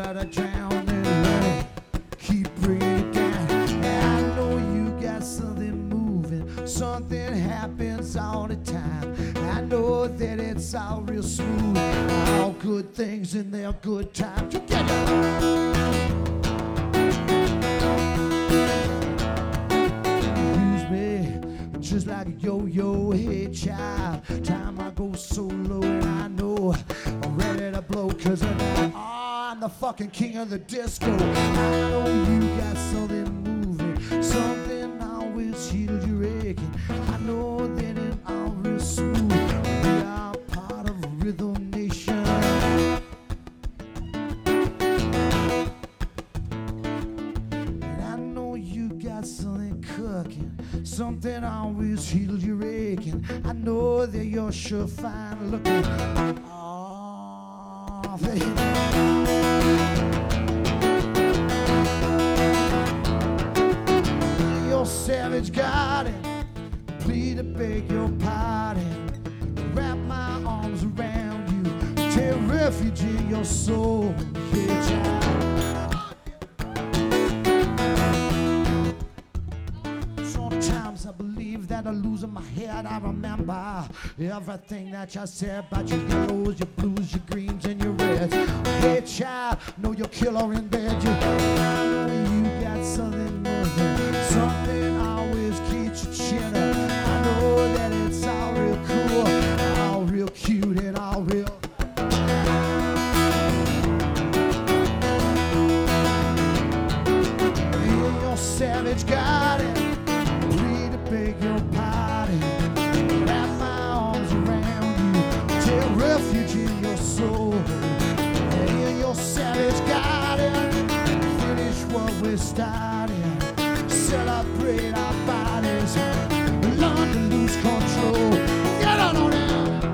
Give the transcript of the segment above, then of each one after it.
gotta drown and let it keep bringing it down. And I know you got something moving, something happens all the time. I know that it's all real smooth, all good things in their good time. Together. Just like a yo-yo, hey child. Time I go so low and I know I'm ready to blow. Cause I'm the fucking king of the disco. I know you got something moving, something always heals your aching. I know that it's all real smooth. We are part of Rhythm Nation. And I know you got something cooking, something always heals your aching. I know that you're sure fine looking. Oh, baby. Your savage garden, plead to beg your pardon. Wrap my arms around you, take refuge in your soul. Yeah, child. I believe that I'm losing my head. I remember everything that you said about your yellows, your blues, your greens, and your reds. Hey, child, know your killer in bed. You know you got something moving, something always keeps you chin up. I know that it's all real cool, all real cute, and all real. In your savage garden, beg your pardon, wrap my arms around you, take refuge in your soul, in your savage garden, finish what we started, celebrate our bodies, learn to lose control, get on down.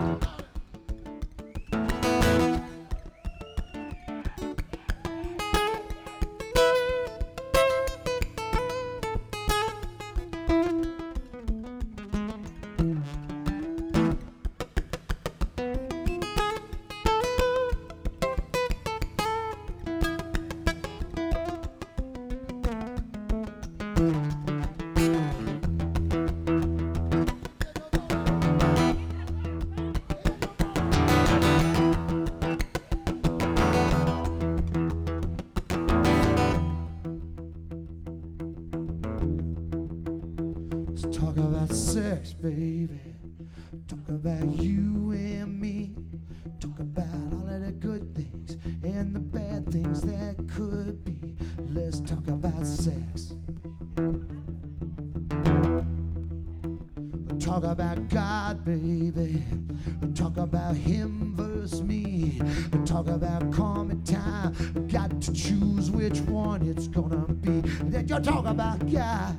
Talk about sex, baby. Talk about you and me. Talk about all of the good things and the bad things that could be. Let's talk about sex. Talk about God, baby. Talk about him versus me. Talk about common time. Got to choose which one it's gonna be. Then you talk about God.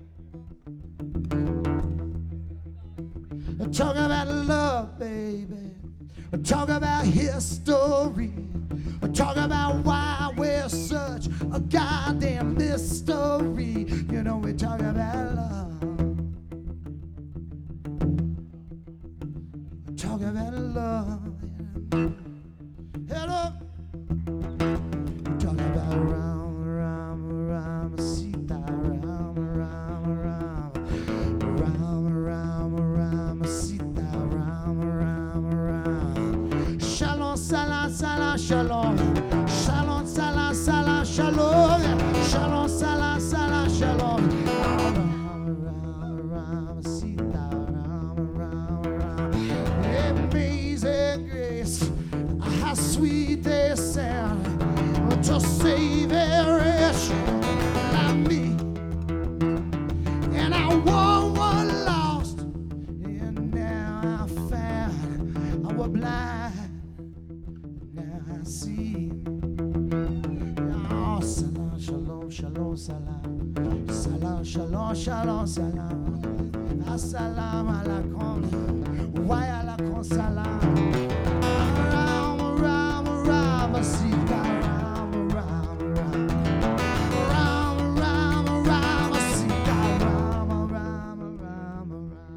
Talk about love, baby. Talk about history. Talk about why we're such a goddamn mystery. You know, we talk about love. Talk about love. Hello. Talk about Ram, Ram, Ram, Sita, Ram, Ram, Ram, Ram, Ram, Ram, Sita, Ram, Ram, Ram. Shalom, salam, salam, shalom. Shalom, salam, salam, shalom. Shalom, salam, salam, shalom. Ram, Ram, Ram, Sita, Ram, Ram, Ram. Amazing grace, how sweet they sound. To save a wretch like me, and I was one lost, and now I found. I was blind, now I see. Oh, salam, shalom, shalom, salam, salam, shalom, shalom, salam, assalamu alaikum, wa alaikum salam. Ram, ram, ram, sita.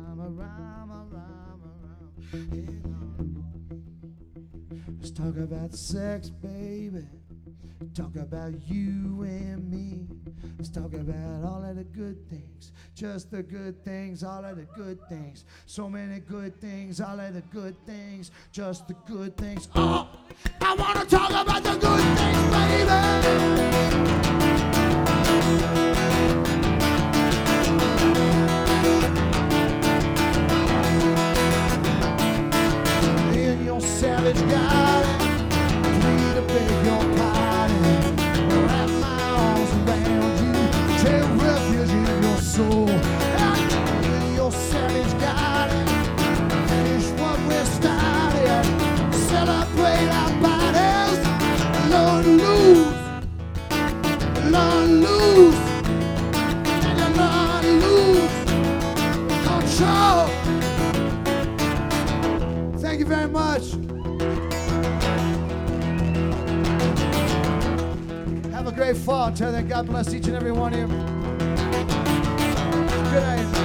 Let's talk about sex, baby. Talk about you and me. Let's talk about all of the good things. Just the good things, all of the good things. So many good things, all of the good things. Just the good things. Oh, I want to talk about the good things, baby. In your savage garden, free to beg your pardon. Wrap my arms around you, take refuge in your soul. In your savage garden, finish what we started. Celebrate our bodies. Learn to lose, learn to lose, and you learn to lose control. Thank you very much. Have a great fall. Till then, God bless each and every one of you. Good night.